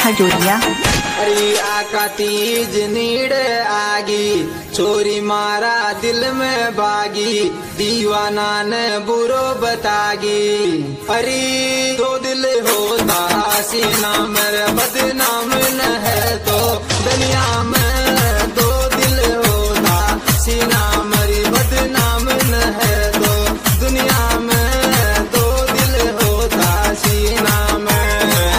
खजूरिया। अरे आका तीज नीड़ आगी, चोरी मारा दिल में बागी, दीवाना ने बुरो बतागी। अरे दो दिल होता सीना मेरे बदनाम न है तो दुनिया में, दो दिल होता सीना मेरी बदनाम न है तो दुनिया में, दो दिल होता सीना में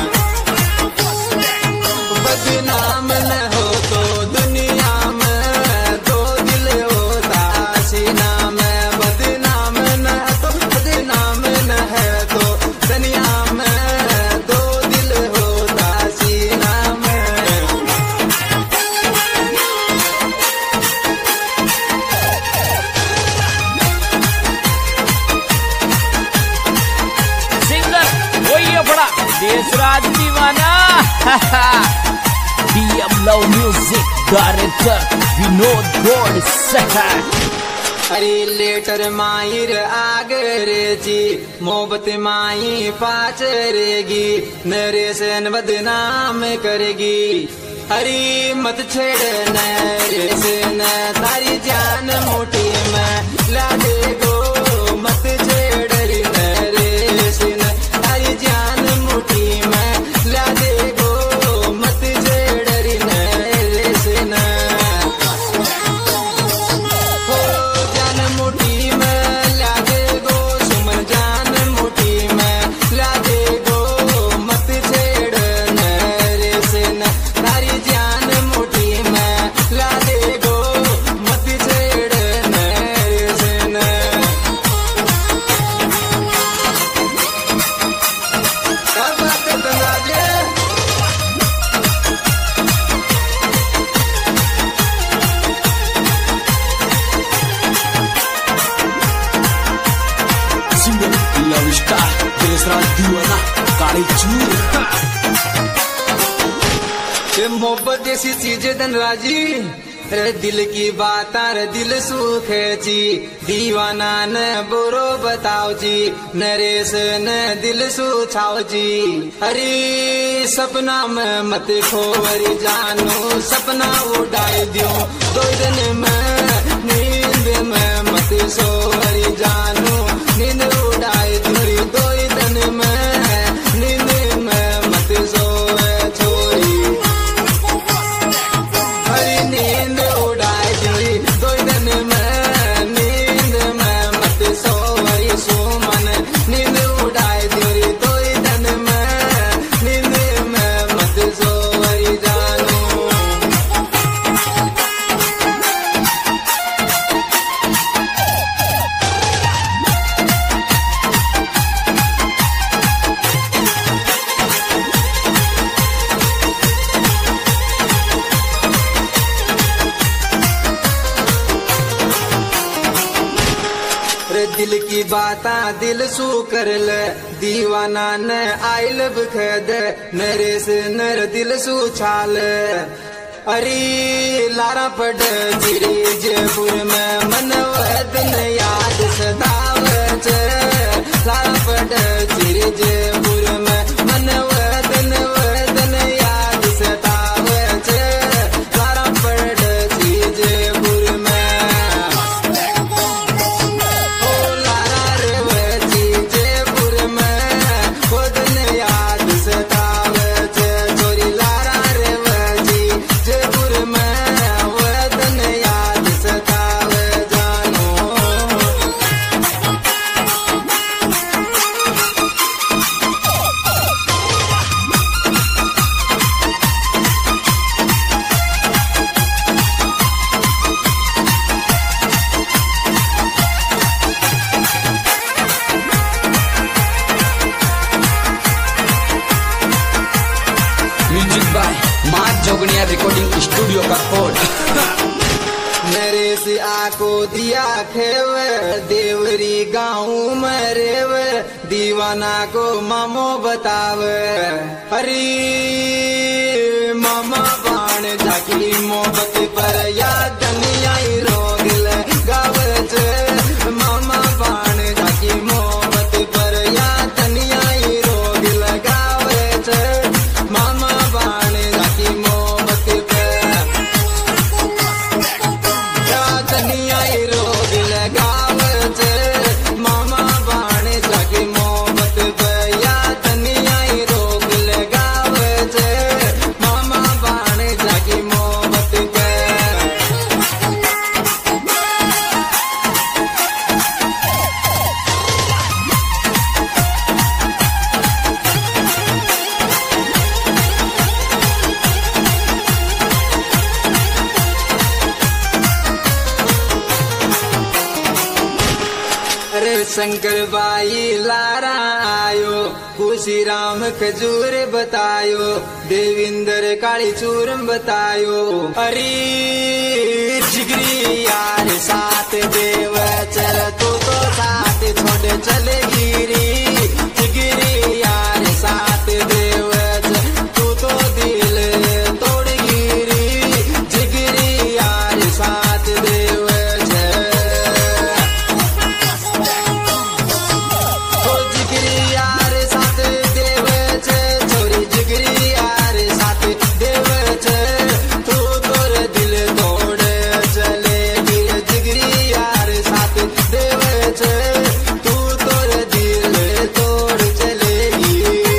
बदनाम न हो तो दुनिया में, दो दिल होता सीना में बदनाम न तो बदनाम न है तो दुनिया में, दो दिल होता सीना में। सिंगर वही बड़ा देशराज दीवाना DM Love Music director Vinod Gaur सहा। अरे लेटर माहिर आगरे जी, मोहब्बत माई पाच रेगी, नरेशन बदनाम करेगी। अरे मत छेड़ नरेशन, तारी जान मुट्ठी में ला दे गो, मत छेड़ नरेशन, तारी जान मुट्ठी में ला दे गो, मत छेड़ नरेशन। हो जान मुट्ठी में ला दे गो, सुमन जान मुट्ठी में ला दे गो, मत छेड़ नरेशन, तारी जान मुट्ठी में ला दे गो, मत छेड़ नरेशन। क्या बात है तंगाजे? Singer love star Deshraj Deewana Kali चूर। ये मोहब्बत जैसी चीज धनराजी, रे दिल की बात रे दिल सुख जी, दीवाना न बुरो बताओ जी, नरेश न दिल सुछाओ जी। अरे सपना में मत खोवरी जानू, सपना उड़ाई दियो दो दिन में, नींद में मत सोवरी जानू, नींद उड़ाई दियो दो दिन में, नींद में मत सोवे छोरी। हरी नींद उड़ाए दिली दो दिन में, नींद में मत सोवरी सुमन, नींद उड़ाए दिली दो दिन में, नींद में मत सोवरी जानू। रे दिल की बाता दिल सू कर ले, दीवाना न आई लब खेद, नरेश नर दिल सू छाल। अरे लारा पड़ जिरी जयपुर में मन वदन याद सदावच, लारा पड़ जिरी जयपुर में मन वदन वदन याद सदावच, लारा पड़ जिरी जयपुर में। ओ लारा रे वची जयपुर में वदन याद सतावच, छोरी लारा रे वची जयपुर में वदन याद सताव जानो। Music by Maa Jogniya recording studio का कोड। नरेश आको दिया खेव, देवरी गाँव में रेव, दीवाना को मामो बताव। अरे मामा बाण झाकी मोहब्बत पर याद नहीं आई रोग गावच, मामा बाण झाकी मोहब्बत पर याद नहीं आई रोग लगावच, मामा बाण शंकर बाई लारा आयो, खुशी राम खजूर बतायो, देविंदर काली चूरम बतायो। अरे जिगरी यार साथ देव चल तू तो साथ छोड़ चले गिरी, जिगरी यार साथ देव चल तू तो दिल तोड़ गिरी, जिगरी यार साथ देव चल ओ जिगरी यार साथ देव चल, छोरी जिगरी यार साथ देव चल, तू तोर दिल तोड़ चले गिर, जिगरी यार साथ देव चल, तू तोर दिल तोड़ चलेगी।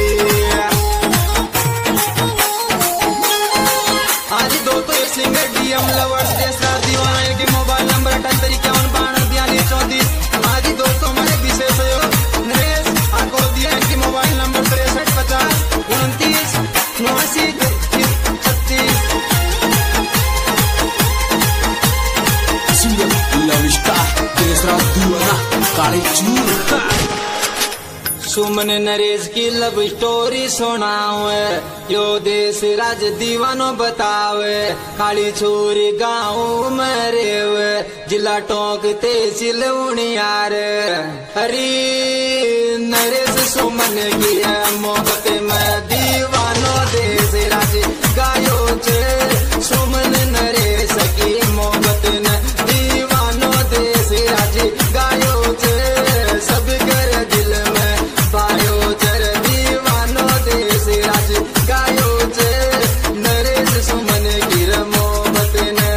आज दो तो सिंगर डीएम लवर्स देशराज दीवाना इनके मोबाइल नंबर 7851524234। आज दोस्तों हमारे विशेष सहयोग नरेश आकोदिया, इनके mobile number 6350 29 36। Siap Lawista Desra Duana Kali Chur Suman Naresh की लव स्टोरी सुनावे, यो देश राज दीवानो बतावे, काली छोरी गाँव में रेवे, जिला टोंक तहसील उनियार। अरे नरेश सुमन की है मोहब्बत में दीवानो देश राज गायो छे, सुमन नरेश की मोहब्बत में दीवानो देश राज गायो छे, सब कर दिल में पायो चर दीवानो देश राज गायो छे, नरेश सुमन की मोहब्बत ने।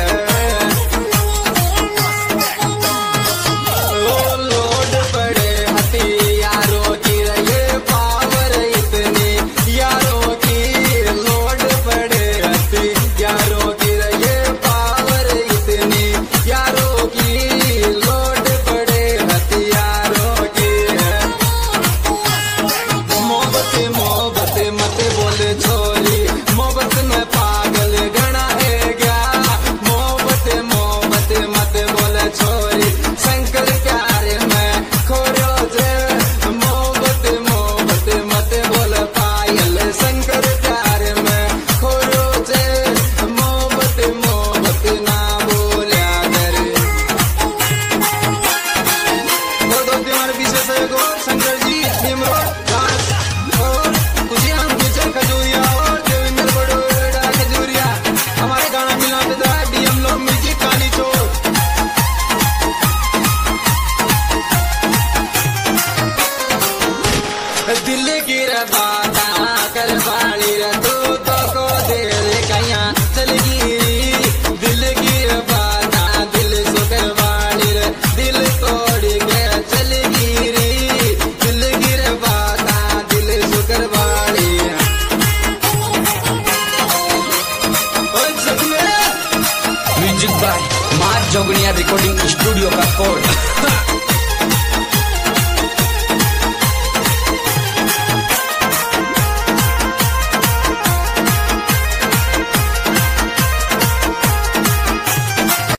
ओ लोड पड़े हथियारों की ये पावर इतनी, यारों की लोड पड़े हथियारों की ये पावर इतनी, यारों की लोड पड़े हथियारों की। मोहब्बत मोहब्बत मत बोले छोरी, मोहब्बत में पागल गणा है क्या, मोहब्बत मोहब्बत मत बोले छोरी, शंकर प्यार में खोरो जे, मोहब्बत मोहब्बत मत बोले पायल, शंकर प्यार में खोरो जे, मोहब्बत मोहब्बत ना बोल्या कर। बहुत बहुत हमारे विशेष सहयोग शंकर जी निमरोड दास और कुशियां गुजर खजूरिया और देवेंद्र बड़ोड़ा खजूरिया, हमारे गाना मिला पिता डीएम लोग म्यूजिक काली चोर। दिल की बाता कर बाली रे तू तो को दे रे कया चल गिरी, दिल की बाता दिल सो कर बाली रे दिल तोड़ के चल गिरी, दिल की बाता दिल सो कर बाली। ओ जगमे Music by Mat Jognia Recording Studio का कोड